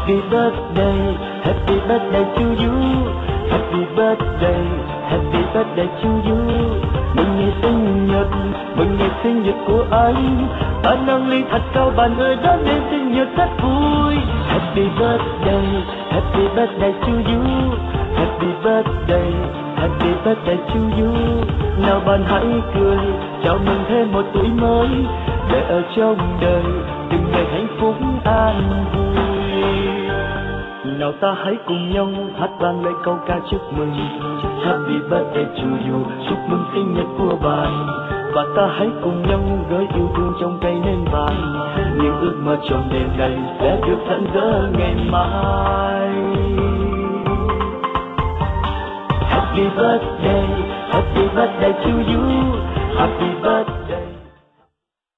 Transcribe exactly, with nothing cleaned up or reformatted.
Happy birthday, happy birthday to you. Happy birthday, happy birthday to you. Mừng ngày sinh nhật, mừng ngày sinh nhật của anh. Ta nâng ly thật cao bạn ơi, đón đêm sinh nhật rất vui. Happy birthday, happy birthday to you. Happy birthday, happy birthday to you. Nào bạn hãy cười, chào mừng thêm một tuổi mới, để ở trong đời từng ngày hạnh phúc an vui. Nào ta hãy cùng nhau hát vang lên câu ca chúc mừng. Happy birthday to you, chúc mừng sinh nhật của bạn. Và ta hãy cùng nhau gửi yêu thương trong cây nến vàng. Những ước mơ trong đêm này sẽ được rạng rỡ ngày mai. Happy birthday, happy birthday to you. Happy birthday.